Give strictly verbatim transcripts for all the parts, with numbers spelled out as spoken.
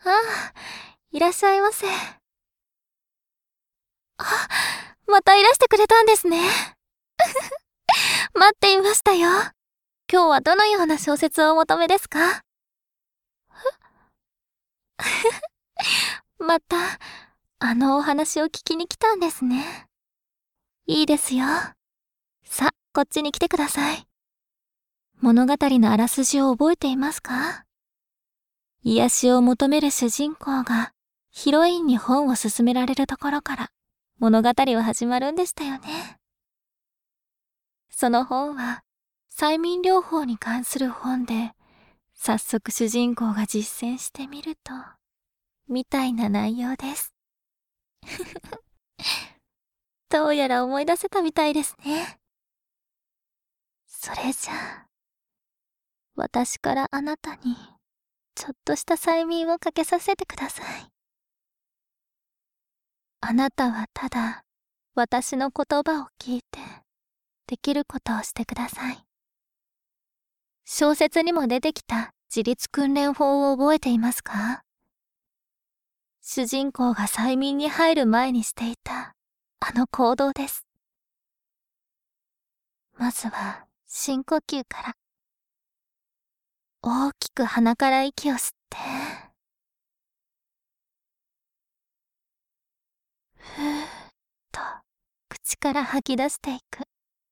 ああ、いらっしゃいませ。あ、またいらしてくれたんですね。待っていましたよ。今日はどのような小説をお求めですか？また、あのお話を聞きに来たんですね。いいですよ。さ、こっちに来てください。物語のあらすじを覚えていますか？癒しを求める主人公がヒロインに本を勧められるところから物語は始まるんでしたよね。その本は催眠療法に関する本で、早速主人公が実践してみるとみたいな内容です。どうやら思い出せたみたいですね。それじゃあ、私からあなたにちょっとした催眠をかけさせてください。あなたはただ私の言葉を聞いてできることをしてください。小説にも出てきた自立訓練法を覚えていますか？主人公が催眠に入る前にしていたあの行動です。まずは深呼吸から。大きく鼻から息を吸って、ふーっと口から吐き出していく。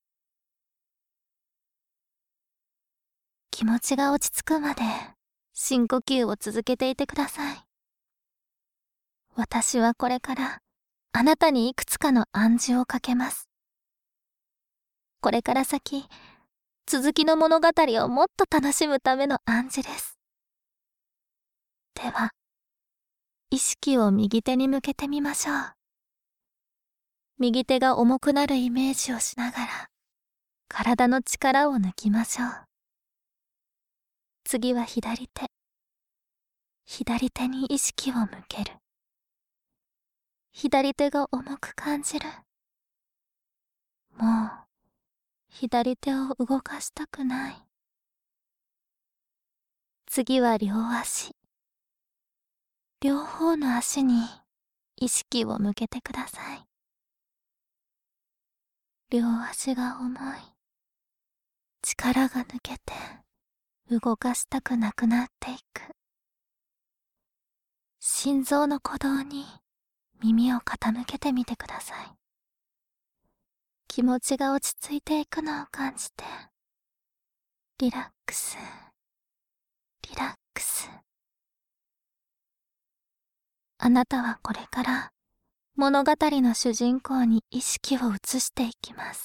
気持ちが落ち着くまで深呼吸を続けていてください。私はこれからあなたにいくつかの暗示をかけます。これから先、続きの物語をもっと楽しむための暗示です。では、意識を右手に向けてみましょう。右手が重くなるイメージをしながら、体の力を抜きましょう。次は左手。左手に意識を向ける。左手が重く感じる。もう、左手を動かしたくない。次は両足。両方の足に意識を向けてください。両足が重い。力が抜けて動かしたくなくなっていく。心臓の鼓動に耳を傾けてみてください。気持ちが落ち着いていくのを感じて、リラックス、リラックス。あなたはこれから物語の主人公に意識を移していきます。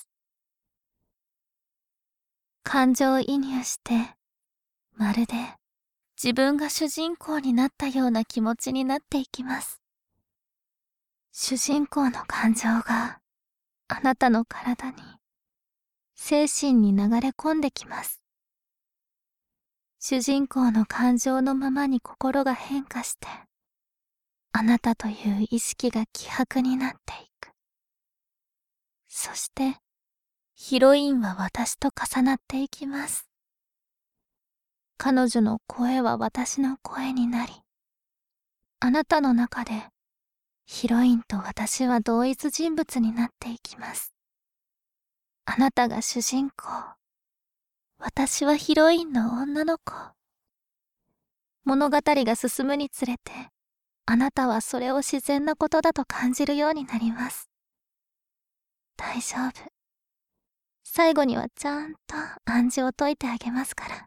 感情移入して、まるで自分が主人公になったような気持ちになっていきます。主人公の感情があなたの体に、精神に流れ込んできます。主人公の感情のままに心が変化して、あなたという意識が希薄になっていく。そして、ヒロインは私と重なっていきます。彼女の声は私の声になり、あなたの中でヒロインと私は同一人物になっていきます。あなたが主人公、私はヒロインの女の子。物語が進むにつれて、あなたはそれを自然なことだと感じるようになります。大丈夫。最後にはちゃんと暗示を解いてあげますから。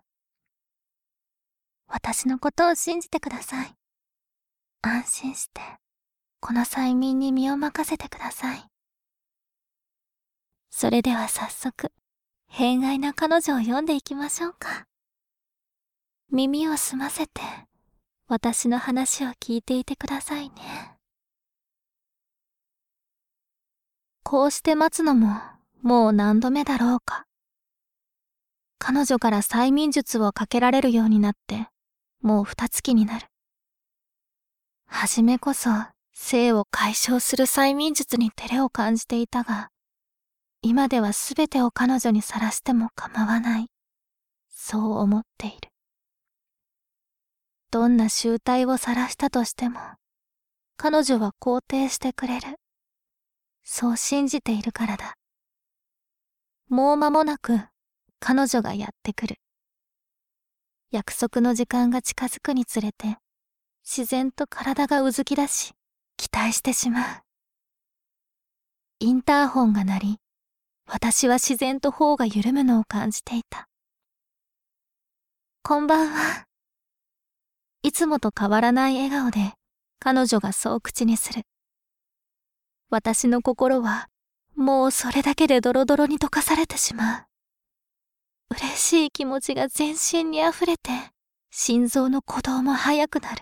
私のことを信じてください。安心して、この催眠に身を任せてください。それでは早速、偏愛な彼女を読んでいきましょうか。耳を澄ませて、私の話を聞いていてくださいね。こうして待つのも、もう何度目だろうか。彼女から催眠術をかけられるようになって、もう二月になる。はじめこそ、性を解消する催眠術に照れを感じていたが、今ではすべてを彼女にさらしても構わない。そう思っている。 どんな醜態を晒したとしても、彼女は肯定してくれる。そう信じているからだ。もう間もなく彼女がやってくる。約束の時間が近づくにつれて、自然と体がうずき出し、期待してしまう。インターホンが鳴り、私は自然と頬が緩むのを感じていた。こんばんは。いつもと変わらない笑顔で彼女がそう口にする。私の心はもうそれだけでドロドロに溶かされてしまう。嬉しい気持ちが全身にあふれて、心臓の鼓動も速くなる。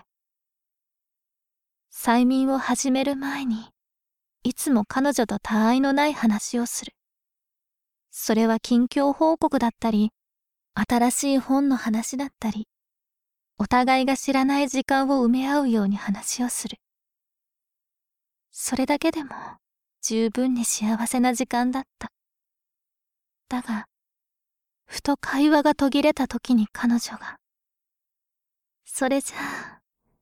催眠を始める前に、いつも彼女と他愛のない話をする。それは近況報告だったり、新しい本の話だったり、お互いが知らない時間を埋め合うように話をする。それだけでも十分に幸せな時間だった。だが、ふと会話が途切れた時に彼女が、それじゃあ、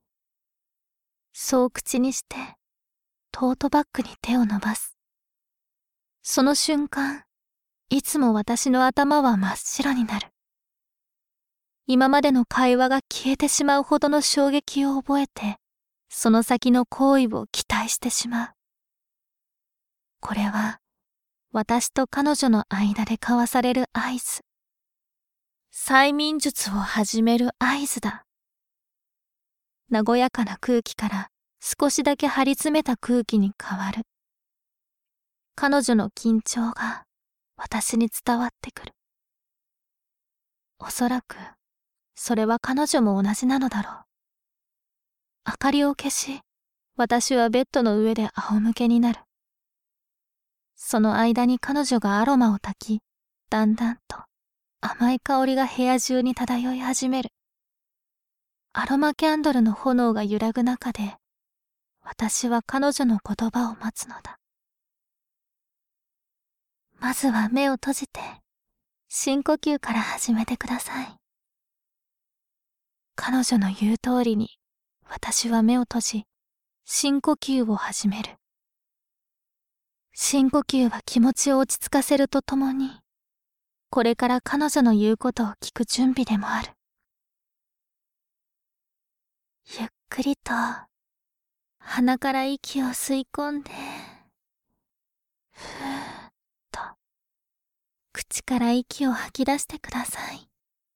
そう口にして、トートバッグに手を伸ばす。その瞬間、いつも私の頭は真っ白になる。今までの会話が消えてしまうほどの衝撃を覚えて、その先の行為を期待してしまう。これは、私と彼女の間で交わされる合図。催眠術を始める合図だ。和やかな空気から少しだけ張り詰めた空気に変わる。彼女の緊張が私に伝わってくる。おそらく、それは彼女も同じなのだろう。明かりを消し、私はベッドの上で仰向けになる。その間に彼女がアロマを焚き、だんだんと甘い香りが部屋中に漂い始める。アロマキャンドルの炎が揺らぐ中で、私は彼女の言葉を待つのだ。まずは目を閉じて、深呼吸から始めてください。彼女の言う通りに、私は目を閉じ、深呼吸を始める。深呼吸は気持ちを落ち着かせるとともに、これから彼女の言うことを聞く準備でもある。ゆっくりと、鼻から息を吸い込んで、ふーっと、口から息を吐き出してください。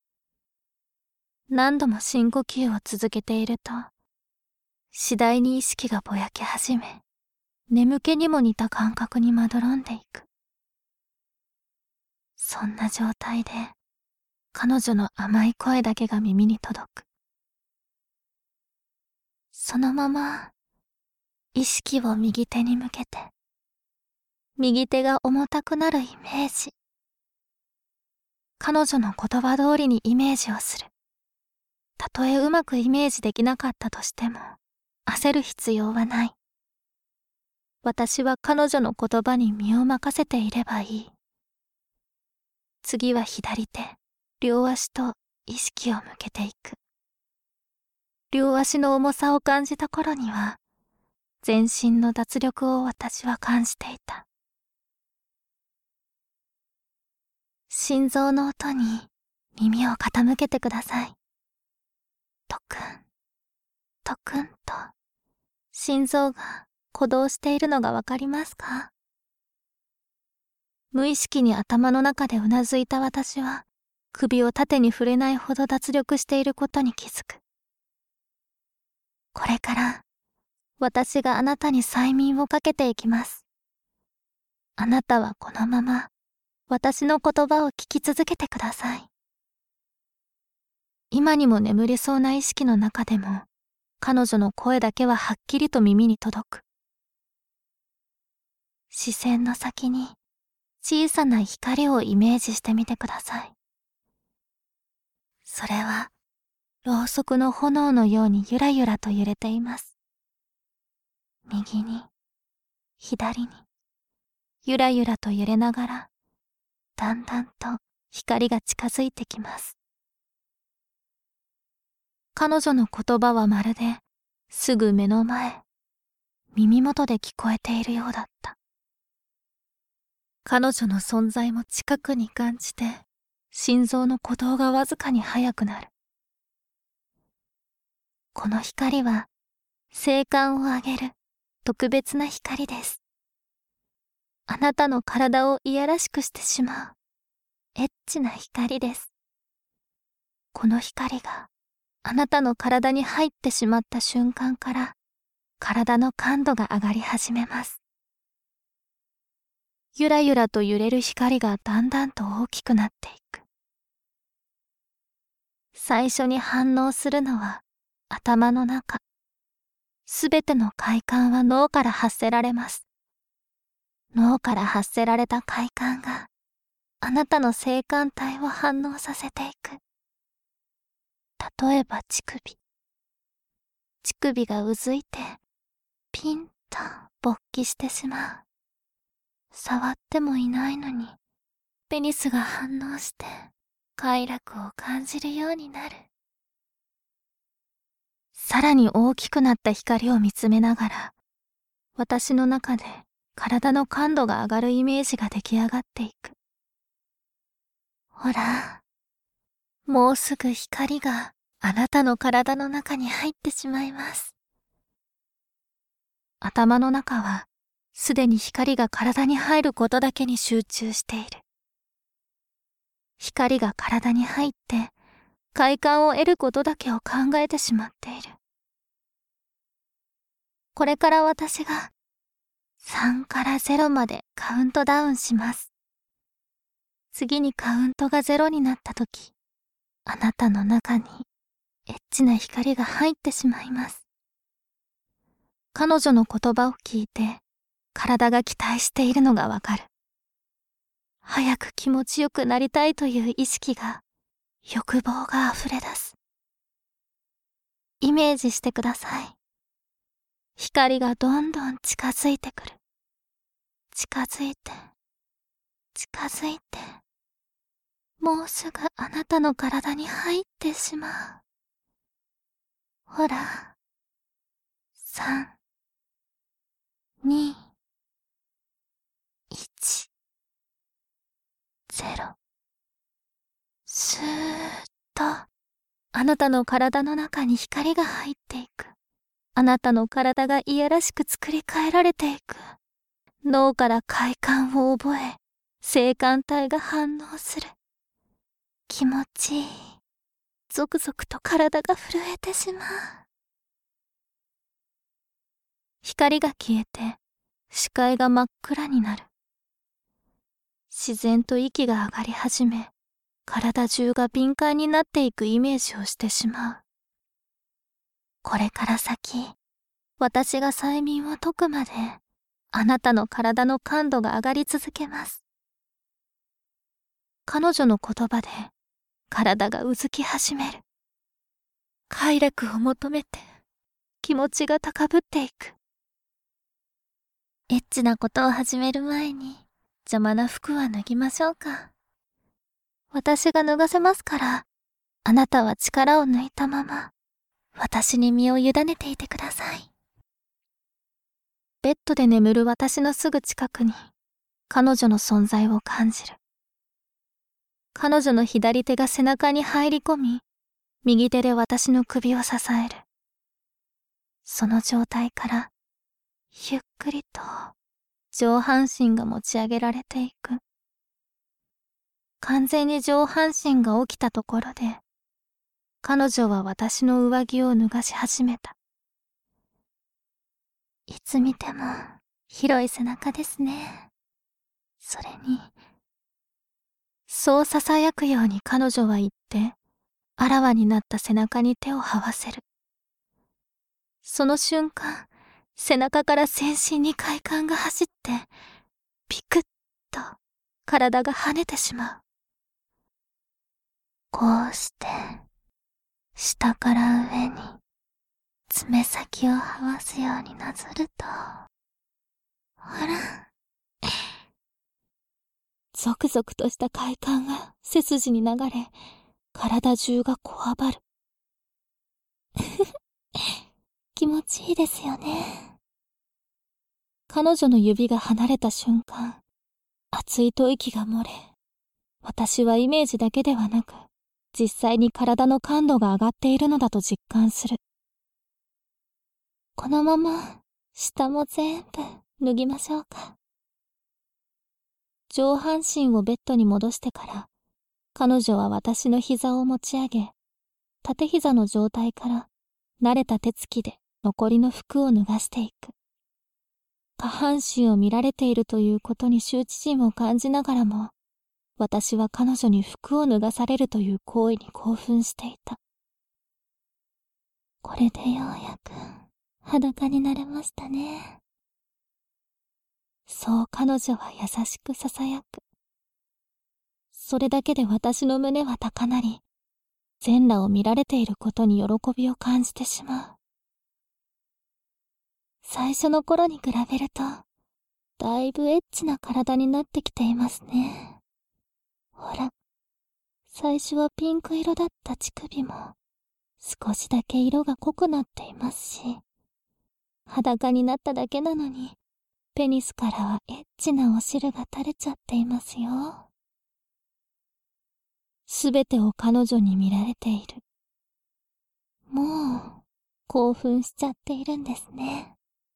何度も深呼吸を続けていると、次第に意識がぼやけ始め、眠気にも似た感覚にまどろんでいく。そんな状態で、彼女の甘い声だけが耳に届く。そのまま、意識を右手に向けて、右手が重たくなるイメージ。彼女の言葉通りにイメージをする。たとえうまくイメージできなかったとしても、焦る必要はない。私は彼女の言葉に身を任せていればいい。次は左手、両足と意識を向けていく。両足の重さを感じた頃には、全身の脱力を私は感じていた。心臓の音に耳を傾けてください。トクン、トクンと、心臓が鼓動しているのがわかりますか？無意識に頭の中でうなずいた私は、首を縦に触れないほど脱力していることに気づく。これから、私があなたに催眠をかけていきます。あなたはこのまま、私の言葉を聞き続けてください。今にも眠りそうな意識の中でも、彼女の声だけははっきりと耳に届く。視線の先に小さな光をイメージしてみてください。それは、ろうそくの炎のようにゆらゆらと揺れています。右に、左に、ゆらゆらと揺れながら、だんだんと光が近づいてきます。 彼女の言葉はまるで、すぐ目の前、耳元で聞こえているようだった。彼女の存在も近くに感じて、心臓の鼓動がわずかに速くなる。この光は、精感を上げる特別な光です。あなたの体をいやらしくしてしまう、エッチな光です。この光が、あなたの体に入ってしまった瞬間から、体の感度が上がり始めます。ゆらゆらと揺れる光がだんだんと大きくなっていく。最初に反応するのは頭の中。すべての快感は脳から発せられます。脳から発せられた快感があなたの性感帯を反応させていく。例えば乳首。乳首がうずいてピンと勃起してしまう。触ってもいないのにペニスが反応して快楽を感じるようになる。さらに大きくなった光を見つめながら、私の中で体の感度が上がるイメージが出来上がっていく。ほら、もうすぐ光があなたの体の中に入ってしまいます。頭の中はすでに光が体に入ることだけに集中している。光が体に入って快感を得ることだけを考えてしまっている。これから私がさんからゼロまでカウントダウンします。次にカウントがゼロになったとき、あなたの中にエッチな光が入ってしまいます。彼女の言葉を聞いて、体が期待しているのがわかる。早く気持ちよくなりたいという意識が、欲望が溢れ出す。イメージしてください。光がどんどん近づいてくる。近づいて、近づいて、もうすぐあなたの体に入ってしまう。ほら、さん、に、いち、ゼロ。スーッと、あなたの体の中に光が入っていく。あなたの体がいやらしく作り変えられていく。脳から快感を覚え、性感帯が反応する。気持ちいい。ゾクゾクと体が震えてしまう。光が消えて、視界が真っ暗になる。自然と息が上がり始め、体中が敏感になっていくイメージをしてしまう。これから先、私が催眠を解くまで、あなたの体の感度が上がり続けます。彼女の言葉で、体がうずき始める。快楽を求めて、気持ちが高ぶっていく。エッチなことを始める前に、邪魔な服は脱ぎましょうか。私が脱がせますから、あなたは力を抜いたまま、私に身を委ねていてください。ベッドで眠る私のすぐ近くに、彼女の存在を感じる。彼女の左手が背中に入り込み、右手で私の首を支える。その状態から、ゆっくりと上半身が持ち上げられていく。完全に上半身が起きたところで、彼女は私の上着を脱がし始めた。いつ見ても広い背中ですね。それに、そう囁くように彼女は言って、あらわになった背中に手を這わせる。その瞬間、背中から全身に快感が走って、ピクッと体が跳ねてしまう。こうして、下から上に爪先を這わすようになぞると、ほら、ゾクゾクとした快感が背筋に流れ、体中がこわばる。 気持ちいいですよね。彼女の指が離れた瞬間、熱い吐息が漏れ、私はイメージだけではなく、実際に体の感度が上がっているのだと実感する。このまま、下も全部脱ぎましょうか。上半身をベッドに戻してから、彼女は私の膝を持ち上げ、縦膝の状態から慣れた手つきで残りの服を脱がしていく。下半身を見られているということに羞恥心を感じながらも、私は彼女に服を脱がされるという行為に興奮していた。これでようやく裸になれましたね。そう彼女は優しく囁く。それだけで私の胸は高鳴り、全裸を見られていることに喜びを感じてしまう。最初の頃に比べると、だいぶエッチな体になってきていますね。ほら、最初はピンク色だった乳首も、少しだけ色が濃くなっていますし、裸になっただけなのに、ペニスからはエッチなお汁が垂れちゃっていますよ。すべてを彼女に見られている。もう、興奮しちゃっているんですね。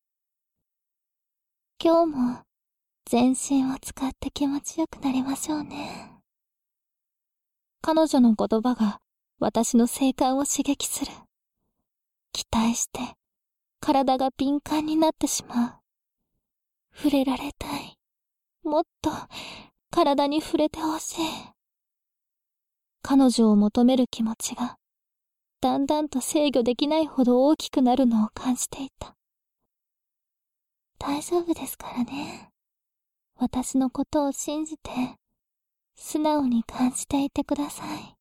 今日も、全身を使って気持ちよくなりましょうね。彼女の言葉が私の性感を刺激する。期待して、体が敏感になってしまう。触れられたい。もっと、体に触れてほしい。彼女を求める気持ちが、だんだんと制御できないほど大きくなるのを感じていた。大丈夫ですからね。私のことを信じて、素直に感じていてください。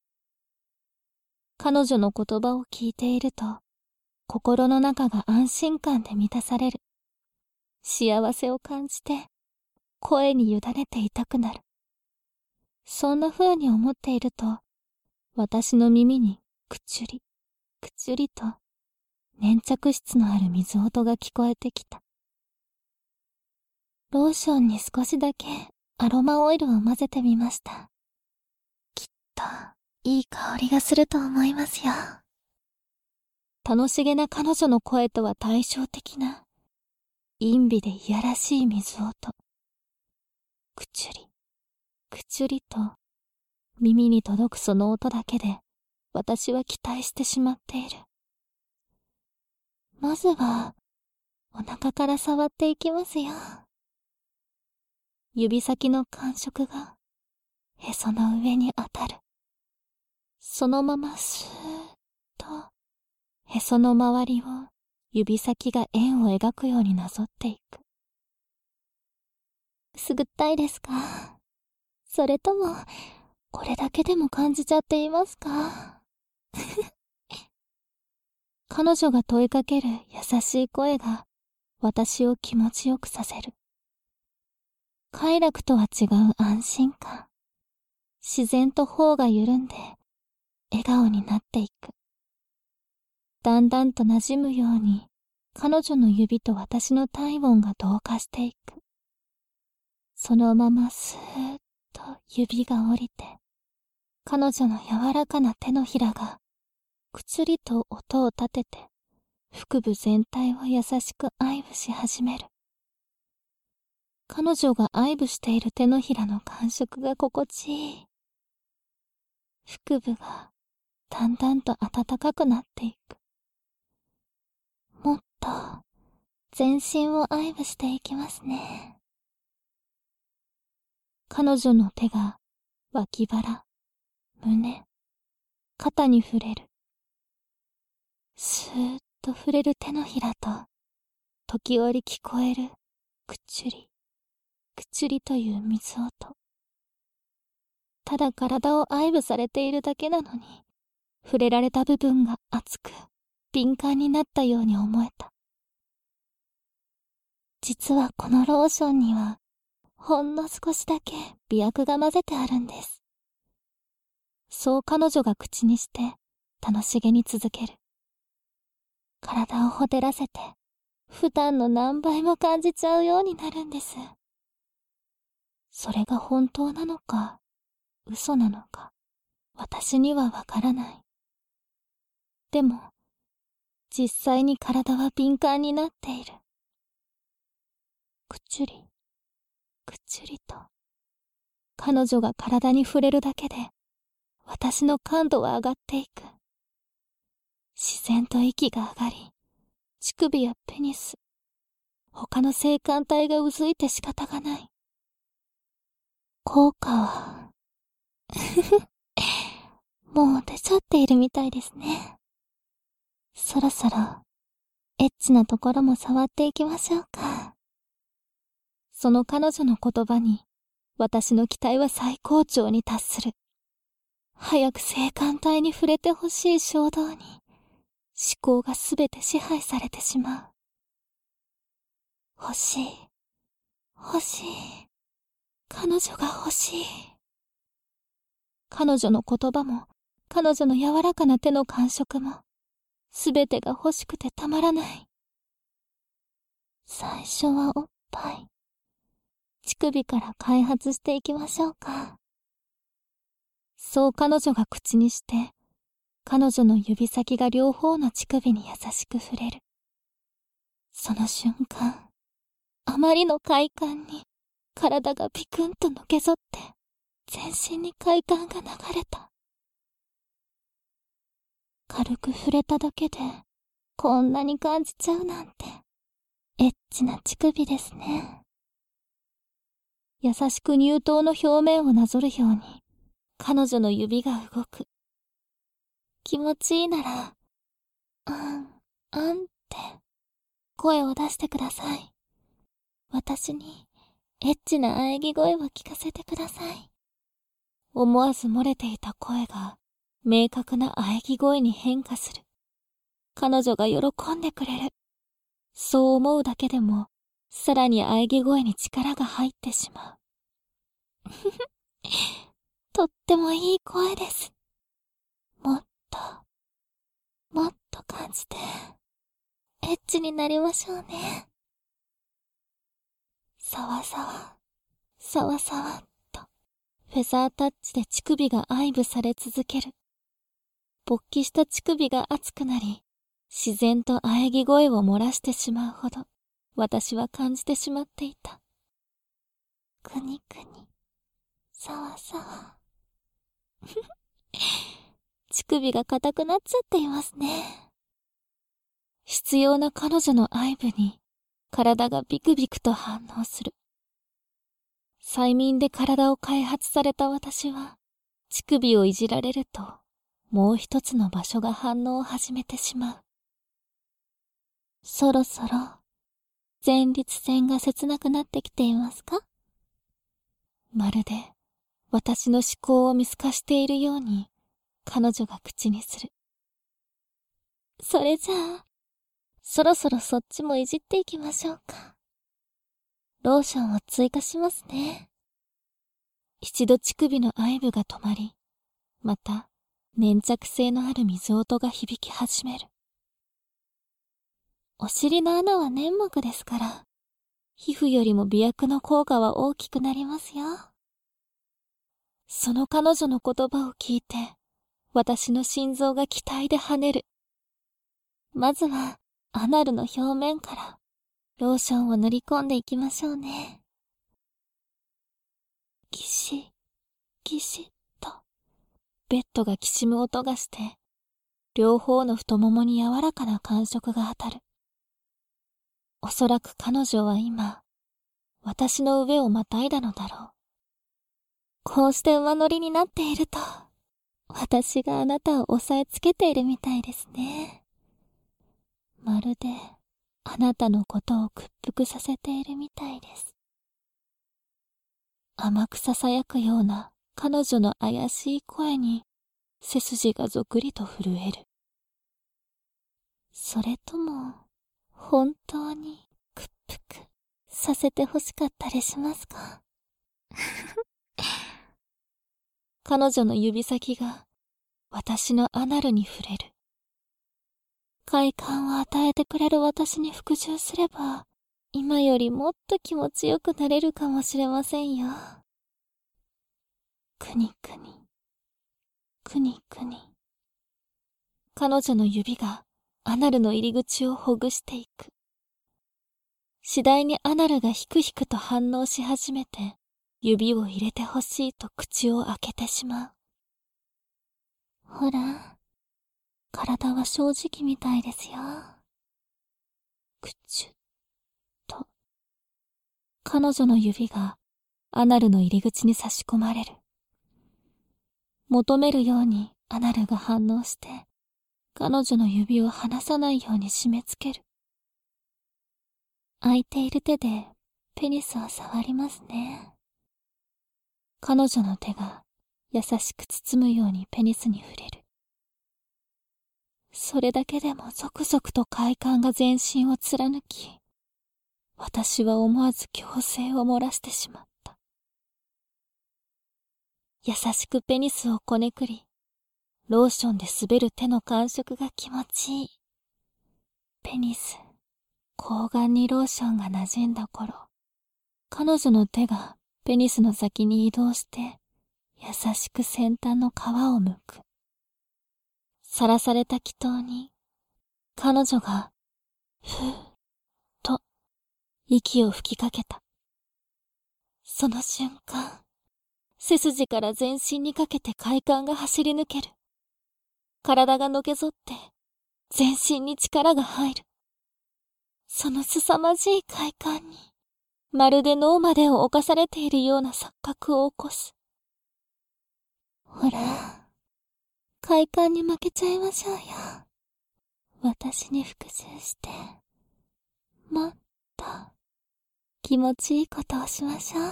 彼女の言葉を聞いていると、心の中が安心感で満たされる。幸せを感じて、声に委ねていたくなる。そんな風に思っていると、私の耳にくちゅり、くちゅりと、粘着質のある水音が聞こえてきた。ローションに少しだけアロマオイルを混ぜてみました。きっと、いい香りがすると思いますよ。楽しげな彼女の声とは対照的な、陰微でいやらしい水音。くちゅり、くちゅりと、耳に届くその音だけで、私は期待してしまっている。まずは、お腹から触っていきますよ。指先の感触が、へその上に当たる。そのままスーッと、へその周りを指先が円を描くようになぞっていく。くすぐったいですか？それとも、これだけでも感じちゃっていますか？彼女が問いかける優しい声が私を気持ちよくさせる。快楽とは違う安心感。自然と頬が緩んで笑顔になっていく。だんだんと馴染むように彼女の指と私の体温が同化していく。そのままスーッと指が降りて、彼女の柔らかな手のひらがくつりと音を立てて腹部全体を優しく愛撫し始める。彼女が愛撫している手のひらの感触が心地いい。腹部がだんだんと暖かくなっていく。もっと全身を愛撫していきますね。彼女の手が脇腹、胸、肩に触れる。スーッと触れる手のひらと、時折聞こえるくちゅり、くちゅりという水音。ただ体を愛撫されているだけなのに、触れられた部分が熱く、敏感になったように思えた。実はこのローションには、ほんの少しだけ美薬が混ぜてあるんです。そう彼女が口にして、楽しげに続ける。 体をほてらせて、普段の何倍も感じちゃうようになるんです。それが本当なのか、嘘なのか、私にはわからない。でも、実際に体は敏感になっている。くちゅり、くちゅりと、彼女が体に触れるだけで、私の感度は上がっていく。自然と息が上がり、乳首やペニス、他の性感帯がうずいて仕方がない。効果は、もう出ちゃっているみたいですね。そろそろ、エッチなところも触っていきましょうか。その彼女の言葉に、私の期待は最高潮に達する。早く性感帯に触れてほしい衝動に、思考がすべて支配されてしまう。欲しい。欲しい。彼女が欲しい。彼女の言葉も、彼女の柔らかな手の感触も、すべてが欲しくてたまらない。最初はおっぱい。乳首から開発していきましょうか。そう彼女が口にして、彼女の指先が両方の乳首に優しく触れる。その瞬間、あまりの快感に、体がピクンとのけぞって、全身に快感が流れた。軽く触れただけで、こんなに感じちゃうなんて、エッチな乳首ですね。優しく乳頭の表面をなぞるように、彼女の指が動く。気持ちいいなら、あん、あんって、声を出してください。私に、エッチな喘ぎ声を聞かせてください。思わず漏れていた声が、明確な喘ぎ声に変化する。彼女が喜んでくれる。そう思うだけでも、さらに喘ぎ声に力が入ってしまう。とってもいい声です。もっと、もっと感じて、エッチになりましょうね。さわさわ、さわさわっと、フェザータッチで乳首が愛撫され続ける。勃起した乳首が熱くなり、自然と喘ぎ声を漏らしてしまうほど、私は感じてしまっていた。くにくに、さわさわ。乳首が硬くなっちゃっていますね。必要な彼女の愛撫に、体がビクビクと反応する。催眠で体を開発された私は、乳首をいじられると、もう一つの場所が反応を始めてしまう。そろそろ、前立腺が切なくなってきていますか？まるで、私の思考を見透かしているように、彼女が口にする。それじゃあ、そろそろそっちもいじっていきましょうか。ローションを追加しますね。一度乳首の愛撫が止まり、また粘着性のある水音が響き始める。お尻の穴は粘膜ですから、皮膚よりも美薬の効果は大きくなりますよ。その彼女の言葉を聞いて、私の心臓が期待で跳ねる。まずは、アナルの表面から、ローションを塗り込んでいきましょうね。ギシ、ギシッと、ベッドがきしむ音がして、両方の太ももに柔らかな感触が当たる。おそらく彼女は今、私の上をまたいだのだろう。こうして馬乗りになっていると、私があなたを押さえつけているみたいですね。まるで、あなたのことを屈服させているみたいです。甘く囁くような彼女の怪しい声に、背筋がぞくりと震える。それとも、本当に屈服させてほしかったりしますか？彼女の指先が私のアナルに触れる。 快感を与えてくれる私に服従すれば、今よりもっと気持ちよくなれるかもしれませんよ。くにくに、くにくに。彼女の指がアナルの入り口をほぐしていく。次第にアナルがヒクヒクと反応し始めて、指を入れてほしいと口を開けてしまう。ほら、体は正直みたいですよ。くちゅっと。彼女の指がアナルの入り口に差し込まれる。求めるようにアナルが反応して、彼女の指を離さないように締め付ける。空いている手でペニスを触りますね。彼女の手が優しく包むようにペニスに触れる。それだけでもゾクゾクと快感が全身を貫き、私は思わず強声を漏らしてしまった。優しくペニスをこねくり、ローションで滑る手の感触が気持ちいい。ペニス、睾丸にローションが馴染んだ頃、彼女の手がペニスの先に移動して、優しく先端の皮を剥く。さらされた気筒に、彼女が、ふー、と、息を吹きかけた。その瞬間、背筋から全身にかけて快感が走り抜ける。体がのけぞって、全身に力が入る。その凄まじい快感に、まるで脳までを侵されているような錯覚を起こす。ほら、快感に負けちゃいましょうよ。私に服従して、もっと気持ちいいことをしましょう。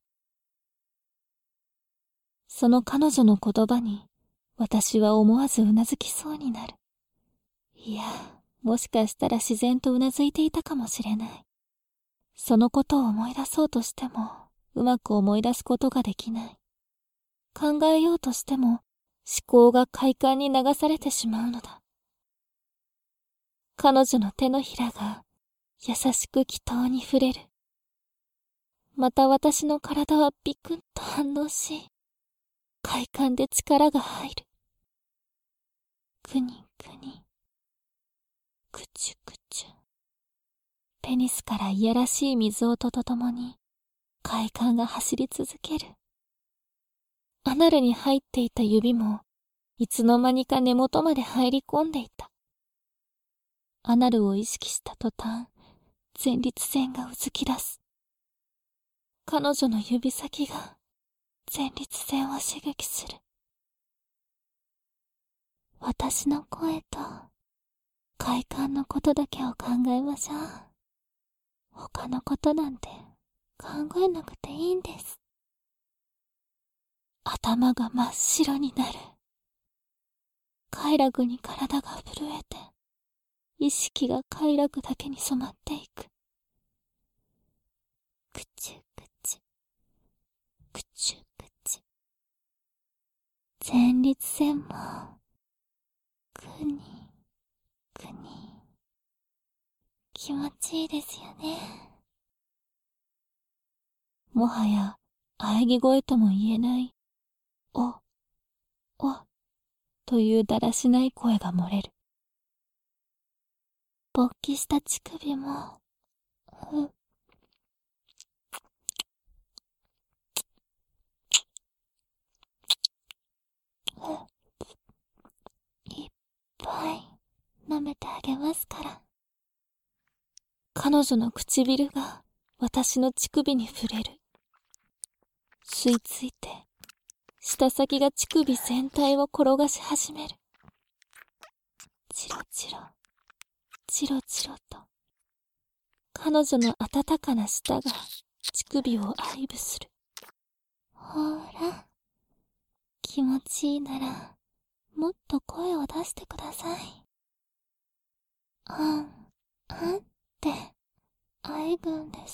その彼女の言葉に、私は思わずうなずきそうになる。いや、もしかしたら自然とうなずいていたかもしれない。そのことを思い出そうとしても、うまく思い出すことができない。考えようとしても、思考が快感に流されてしまうのだ。彼女の手のひらが優しく気筒に触れる。また私の体はビクンと反応し、快感で力が入る。くにくに、くちゅくちゅ。ペニスからいやらしい水音とともに、快感が走り続ける。アナルに入っていた指も、いつの間にか根元まで入り込んでいた。アナルを意識した途端、前立腺がうずき出す。彼女の指先が前立腺を刺激する。私の声と快感のことだけを考えましょう。他のことなんて考えなくていいんです。頭が真っ白になる。快楽に体が震えて、意識が快楽だけに染まっていく。くちゅくちゅ、くちゅくちゅ。前立腺も、くに、くに。気持ちいいですよね。もはや、喘ぎ声とも言えない、お、お、というだらしない声が漏れる。勃起した乳首も、ふ、いっぱい舐めてあげますから。彼女の唇が私の乳首に触れる。吸い付いて、舌先が乳首全体を転がし始める。チロチロ、チロチロと、彼女の温かな舌が乳首を愛撫する。ほら、気持ちいいなら、もっと声を出してください。あん、あんって喘ぐんです。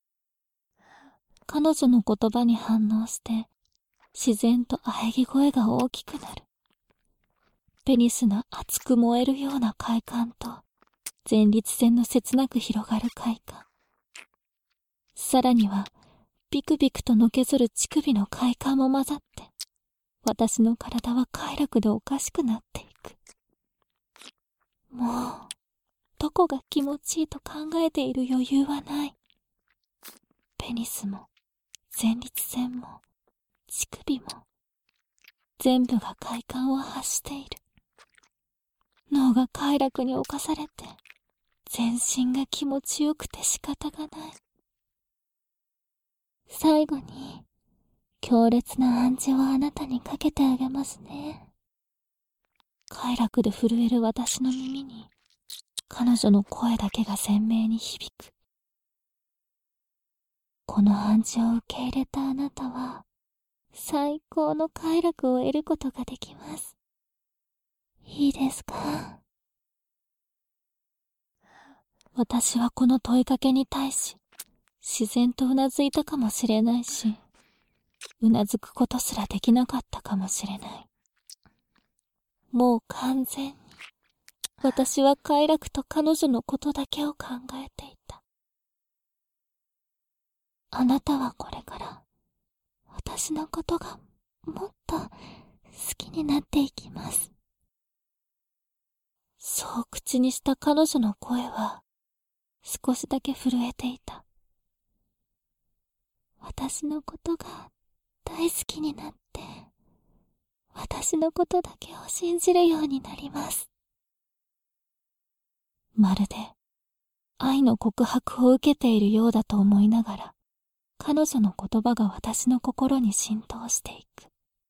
彼女の言葉に反応して、自然と喘ぎ声が大きくなる。 ペニスの熱く燃えるような快感と、前立腺の切なく広がる快感。さらには、ビクビクとのけぞる乳首の快感も混ざって、私の体は快楽でおかしくなっていく。もう、どこが気持ちいいと考えている余裕はない。ペニスも、前立腺も、乳首も、全部が快感を発している。脳が快楽に侵されて、全身が気持ちよくて仕方がない。最後に、強烈な暗示をあなたにかけてあげますね。快楽で震える私の耳に、彼女の声だけが鮮明に響く。この暗示を受け入れたあなたは、最高の快楽を得ることができます。いいですか？私はこの問いかけに対し、自然とうなずいたかもしれないし、うなずくことすらできなかったかもしれない。もう完全に、私は快楽と彼女のことだけを考えていた。あなたはこれから、私のことがもっと好きになっていきます。そう口にした彼女の声は、少しだけ震えていた。私のことが大好きになって、私のことだけを信じるようになります。まるで愛の告白を受けているようだと思いながら、彼女の言葉が私の心に浸透していく。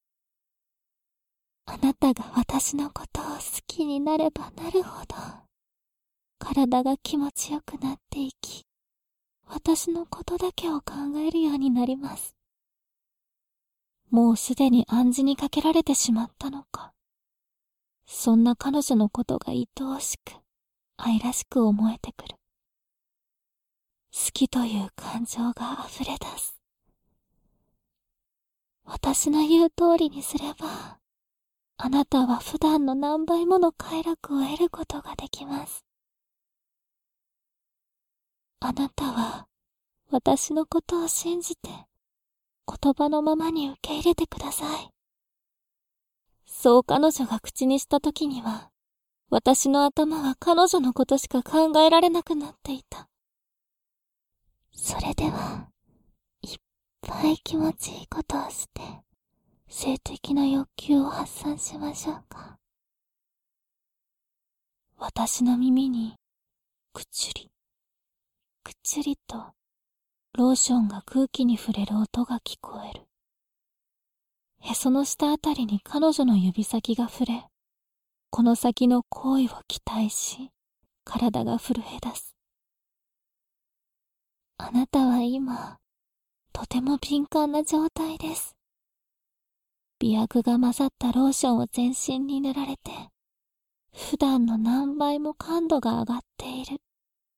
あなたが私のことを好きになればなるほど、体が気持ちよくなっていき、私のことだけを考えるようになります。もうすでに暗示にかけられてしまったのか。そんな彼女のことが愛おしく、愛らしく思えてくる。好きという感情が溢れ出す。私の言う通りにすれば、あなたは普段の何倍もの快楽を得ることができます。あなたは私のことを信じて言葉のままに受け入れてください。そう彼女が口にした時には、私の頭は彼女のことしか考えられなくなっていた。それでは、いっぱい気持ちいいことをして、性的な欲求を発散しましょうか。私の耳に、くちゅり、くちゅりと、ローションが空気に触れる音が聞こえる。へその下あたりに彼女の指先が触れ、この先の行為を期待し、体が震え出す。あなたは今、とても敏感な状態です。媚薬が混ざったローションを全身に塗られて、普段の何倍も感度が上がっている。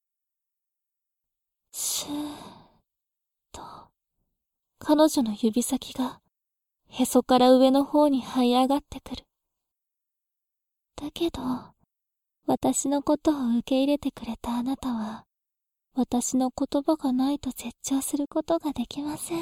スーッと、彼女の指先が、へそから上の方に這い上がってくる。だけど、私のことを受け入れてくれたあなたは、私の言葉がないと絶頂することができません。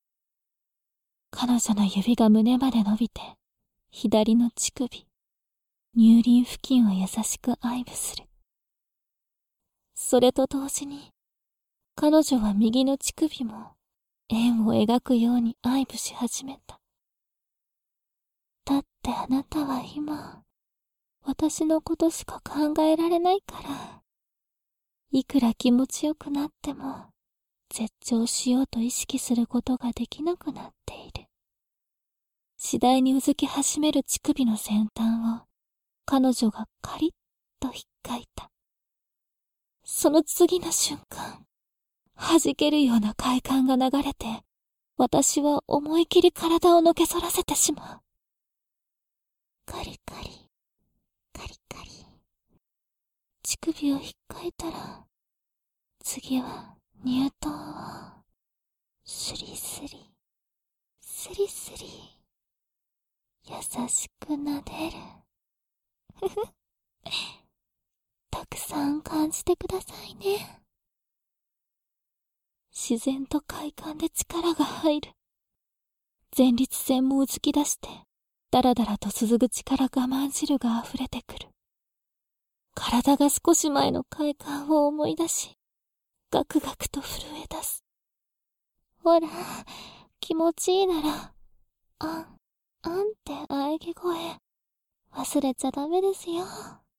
彼女の指が胸まで伸びて、左の乳首、乳輪付近を優しく愛撫する。それと同時に、彼女は右の乳首も円を描くように愛撫し始めた。だってあなたは今、私のことしか考えられないから、いくら気持ちよくなっても、絶頂しようと意識することができなくなっている。次第にうずき始める乳首の先端を、彼女がカリッと引っかいた。その次の瞬間、弾けるような快感が流れて、私は思い切り体をのけ反らせてしまう。カリカリ、カリカリ。乳首を引っかいたら、次は乳頭を、スリスリ、スリスリ、優しく撫でる。 たくさん感じてくださいね。自然と快感で力が入る。前立腺もうずき出して、だらだらと続ぐ力我慢汁が溢れてくる。体が少し前の快感を思い出し、ガクガクと震え出す。ほら、気持ちいいなら、あん、あんって喘ぎ声、忘れちゃダメですよ。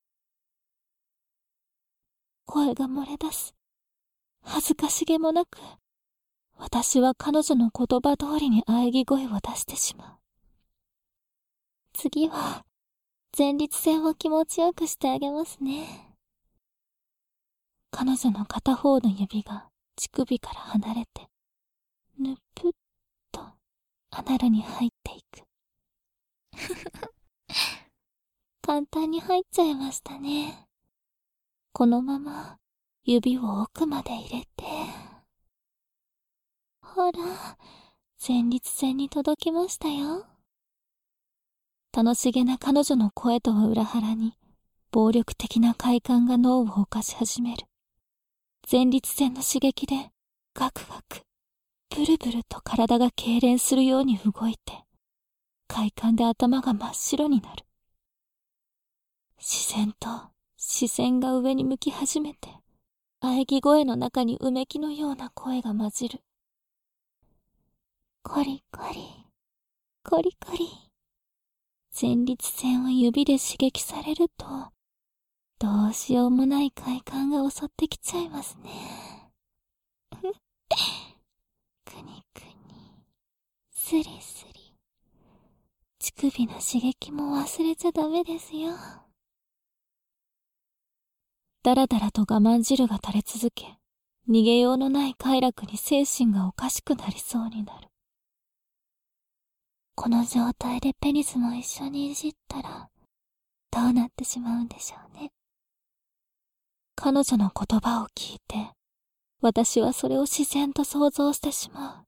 声が漏れ出す。恥ずかしげもなく、私は彼女の言葉通りに喘ぎ声を出してしまう。次は、前立腺を気持ちよくしてあげますね。彼女の片方の指が乳首から離れて、ぬぷっとアナルに入っていく。簡単に入っちゃいましたね。このまま指を奥まで入れて、ほら、前立腺に届きましたよ。楽しげな彼女の声とは裏腹に、暴力的な快感が脳を侵し始める。前立腺の刺激で、ガクガク、ブルブルと体が痙攣するように動いて、快感で頭が真っ白になる。自然と視線が上に向き始めて、喘ぎ声の中にうめきのような声が混じる。コリコリ、コリコリ。前立腺を指で刺激されると、どうしようもない快感が襲ってきちゃいますね。くにくに、スリスリ。乳首の刺激も忘れちゃダメですよ。だらだらと我慢汁が垂れ続け、逃げようのない快楽に精神がおかしくなりそうになる。この状態でペニスも一緒にいじったら、どうなってしまうんでしょうね。彼女の言葉を聞いて、私はそれを自然と想像してしまう。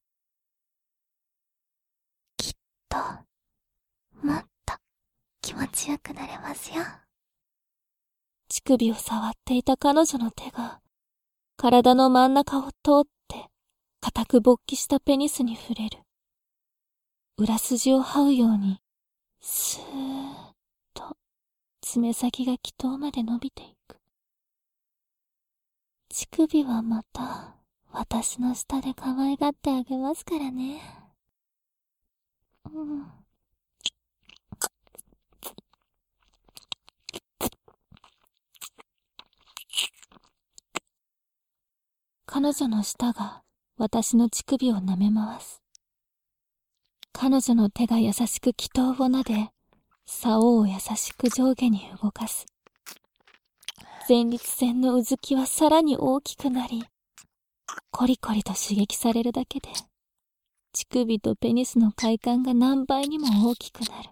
きっと、もっと気持ちよくなれますよ。乳首を触っていた彼女の手が、体の真ん中を通って、固く勃起したペニスに触れる。裏筋を這うように、スーッと、爪先が気筒まで伸びていく。乳首はまた、私の下で可愛がってあげますからね。うん。彼女の舌が私の乳首を舐め回す。彼女の手が優しく気筒を撫で、竿を優しく上下に動かす。前立腺のうずきはさらに大きくなり、コリコリと刺激されるだけで、乳首とペニスの快感が何倍にも大きくなる。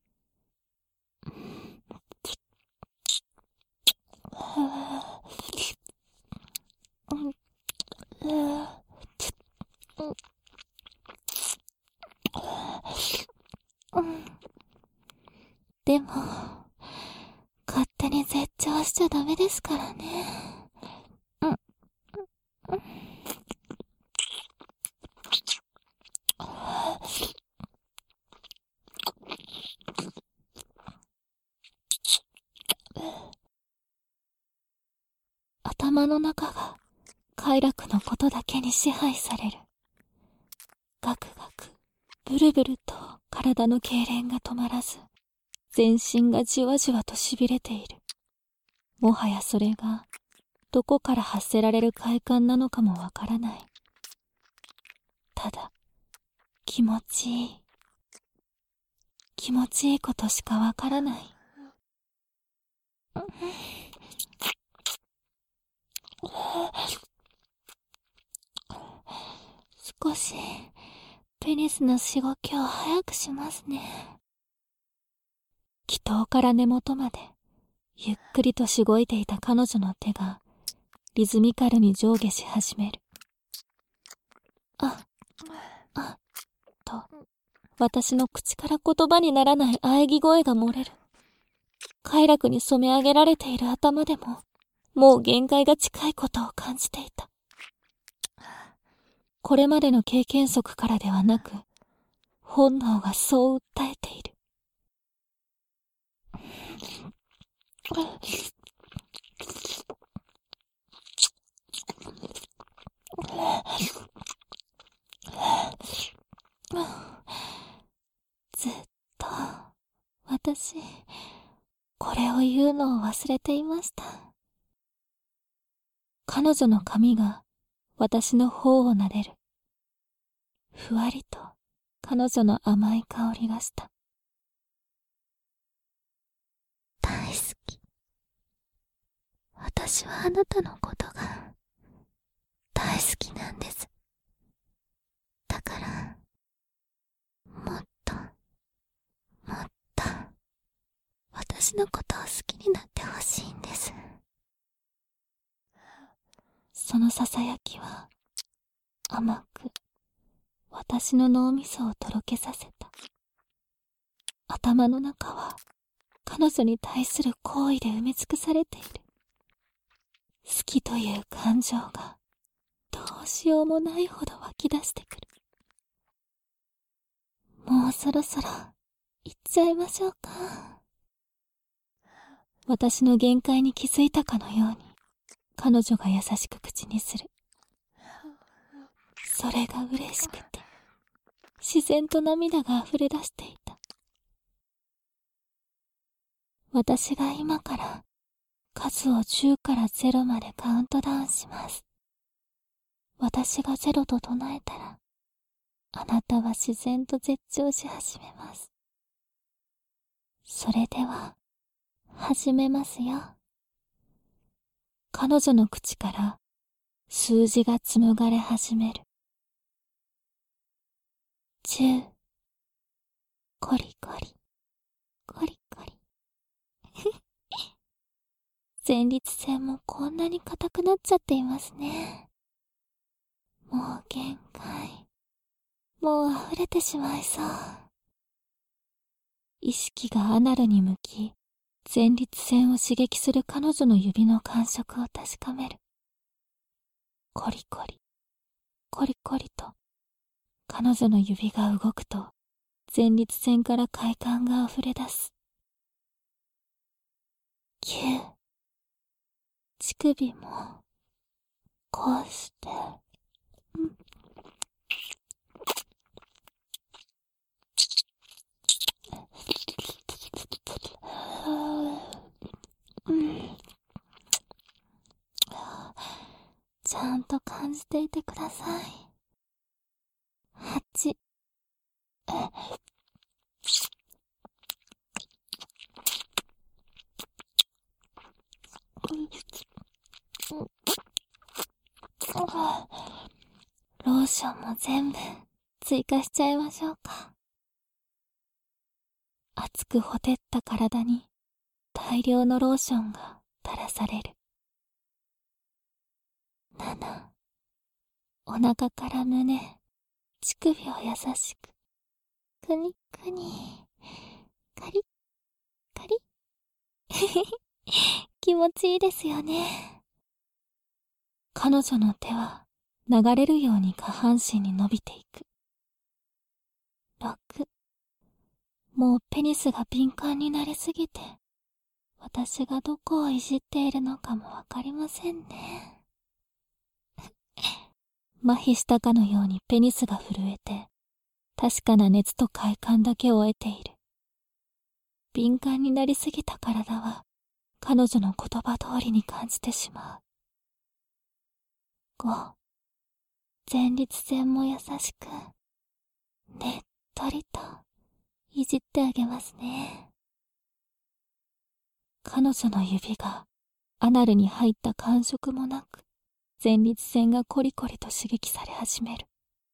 でも、勝手に絶頂しちゃダメですからね。うん。頭の中が快楽のことだけに支配される。ガクガク、ブルブルと体の痙攣が止まらず、全身がじわじわと痺れている。もはやそれが、どこから発せられる快感なのかもわからない。ただ、気持ちいい。気持ちいいことしかわからない。少し、ペニスのしごきを早くしますね。気筒から根元まで、ゆっくりとしごいていた彼女の手が、リズミカルに上下し始める。あ、あ、と、私の口から言葉にならない喘ぎ声が漏れる。 快楽に染め上げられている頭でも、もう限界が近いことを感じていた。これまでの経験則からではなく、本能がそう訴えている。ずっと、私、これを言うのを忘れていました。彼女の髪が私の頬を撫でる。ふわりと彼女の甘い香りがした。大好き。私はあなたのことが大好きなんです。だから、もっと、もっと、私のことを好きになってほしいんです。そのささやきは、甘く、私の脳みそをとろけさせた。頭の中は、彼女に対する好意で埋め尽くされている。好きという感情が、どうしようもないほど湧き出してくる。もうそろそろ、行っちゃいましょうか。私の限界に気づいたかのように、彼女が優しく口にする。それが嬉しくて、自然と涙が溢れ出していた。私が今から、数をじゅうからゼロまでカウントダウンします。私がゼロと唱えたら、あなたは自然と絶頂し始めます。それでは、始めますよ。彼女の口から数字が紡がれ始める。じゅう、コリコリ、コリコリ。前立腺もこんなに硬くなっちゃっていますね。もう限界。もう溢れてしまいそう。意識がアナルに向き、前立腺を刺激する彼女の指の感触を確かめる。コリコリ、コリコリと、彼女の指が動くと、前立腺から快感が溢れ出す。きゅう、乳首も、こうして、うん。うん、ちゃんと感じていてください。はち、ローションも全部追加しちゃいましょうか。熱くほてった体に大量のローションが垂らされる。なな、お腹から胸、乳首を優しく、くにくに、カリッ、カリッ。気持ちいいですよね。彼女の手は流れるように下半身に伸びていく。ろく、もうペニスが敏感になりすぎて、私がどこをいじっているのかもわかりませんね。麻痺したかのようにペニスが震えて、確かな熱と快感だけを得ている。敏感になりすぎた体は、彼女の言葉通りに感じてしまう。ご、前立腺も優しく、ねっとりと、いじってあげますね。彼女の指が、アナルに入った感触もなく、前立腺がコリコリと刺激され始める。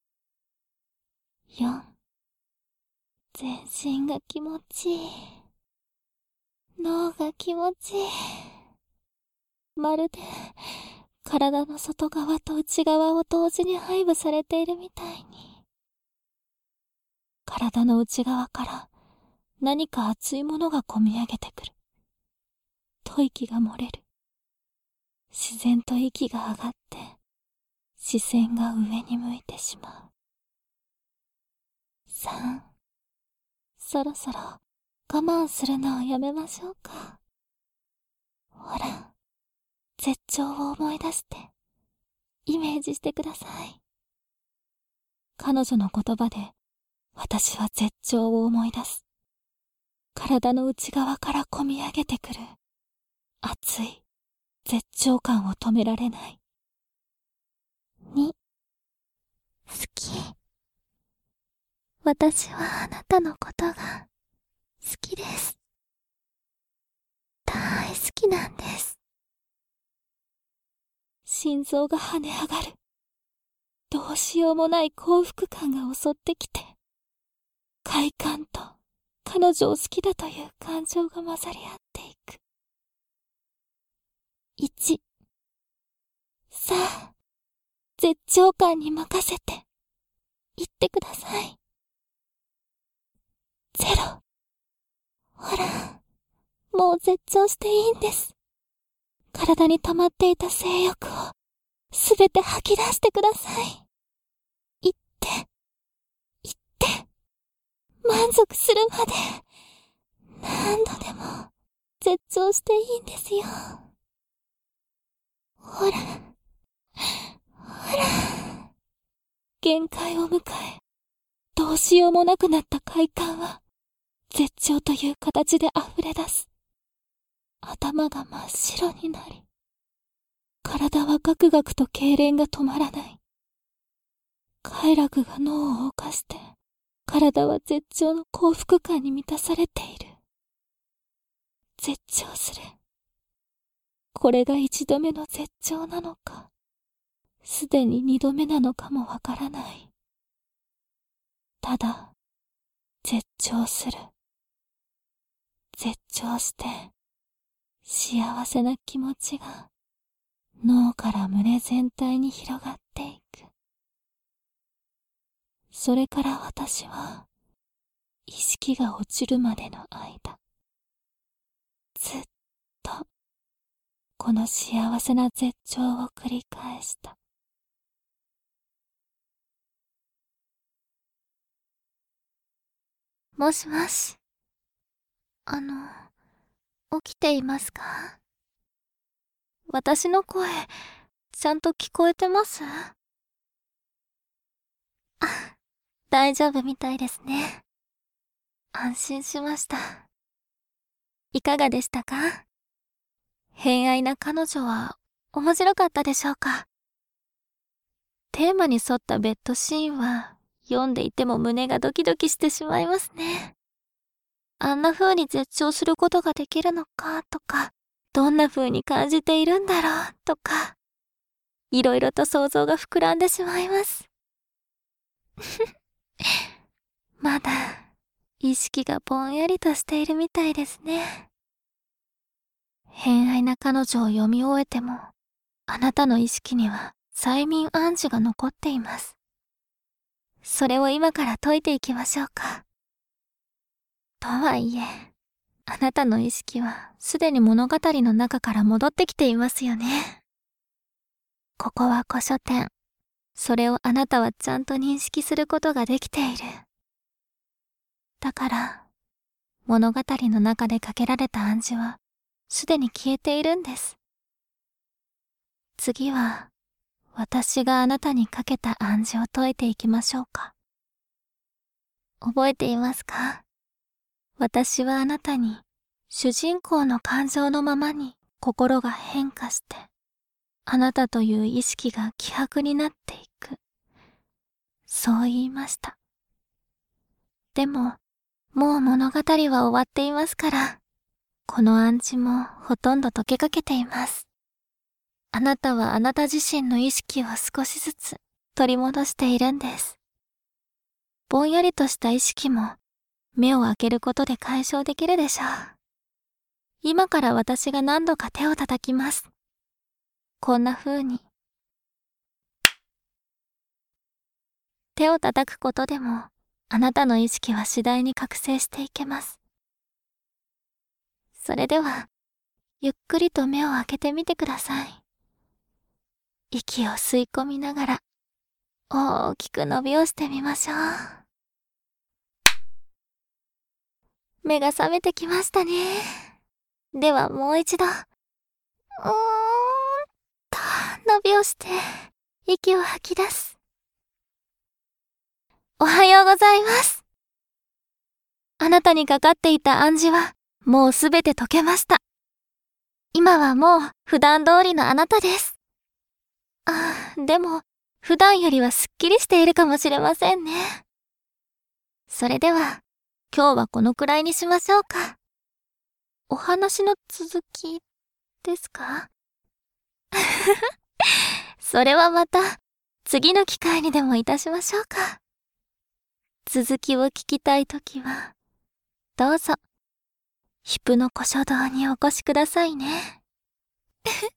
よん、全身が気持ちいい。脳が気持ちいい。まるで、体の外側と内側を同時に配布されているみたいに。体の内側から何か熱いものがこみ上げてくる。 と息が漏れる。自然と息が上がって、視線が上に向いてしまう。さん、そろそろ我慢するのをやめましょうか。ほら、絶頂を思い出して、イメージしてください。彼女の言葉で、私は絶頂を思い出す。体の内側から込み上げてくる、熱い絶頂感を止められない。に、好き。私はあなたのことが好きです。大好きなんです。心臓が跳ね上がる。どうしようもない幸福感が襲ってきて、快感と彼女を好きだという感情が混ざり合っていく。いち、さあ、絶頂感に任せて、言ってください。ゼロ。ほら、もう絶頂していいんです。体に溜まっていた性欲を、すべて吐き出してください。言って、言って、満足するまで、何度でも、絶頂していいんですよ。ほら、ほら。限界を迎え、どうしようもなくなった快感は、絶頂という形で溢れ出す。頭が真っ白になり、体はガクガクと痙攣が止まらない。快楽が脳を侵して、体は絶頂の幸福感に満たされている。絶頂する。これが一度目の絶頂なのか、すでに二度目なのかもわからない。ただ、絶頂する。絶頂して、幸せな気持ちが脳から胸全体に広がっていく。それから私は、意識が落ちるまでの間、ずっと、この幸せな絶頂を繰り返した。もしもし。あの、起きていますか？私の声、ちゃんと聞こえてます？あ、大丈夫みたいですね。安心しました。いかがでしたか？偏愛な彼女は面白かったでしょうか？テーマに沿ったベッドシーンは読んでいても胸がドキドキしてしまいますね。あんな風に絶頂することができるのかとか、どんな風に感じているんだろうとか、いろいろと想像が膨らんでしまいます。まだ意識がぼんやりとしているみたいですね。偏愛な彼女を読み終えても、あなたの意識には催眠暗示が残っています。それを今から解いていきましょうか。とはいえ、あなたの意識はすでに物語の中から戻ってきていますよね。ここは古書店。それをあなたはちゃんと認識することができている。だから、物語の中でかけられた暗示はすでに消えているんです。次は、私があなたにかけた暗示を解いていきましょうか。覚えていますか？私はあなたに、主人公の感情のままに心が変化して、あなたという意識が希薄になっていく。そう言いました。でも、もう物語は終わっていますから、この暗示もほとんど解けかけています。あなたはあなた自身の意識を少しずつ取り戻しているんです。ぼんやりとした意識も目を開けることで解消できるでしょう。今から私が何度か手を叩きます。こんな風に。手を叩くことでもあなたの意識は次第に覚醒していけます。それでは、 ゆっくりと目を開けてみてください。息を吸い込みながら、大きく伸びをしてみましょう。目が覚めてきましたね。ではもう一度。うーんと、伸びをして、息を吐き出す。おはようございます。あなたにかかっていた暗示は、もうすべて解けました。今はもう、普段通りのあなたです。あ、でも、普段よりはすっきりしているかもしれませんね。それでは、今日はこのくらいにしましょうか。お話の続きですか？それはまた次の機会にでもいたしましょうか。続きを聞きたいときは、どうぞ、ヒプノ古書堂にお越しくださいね。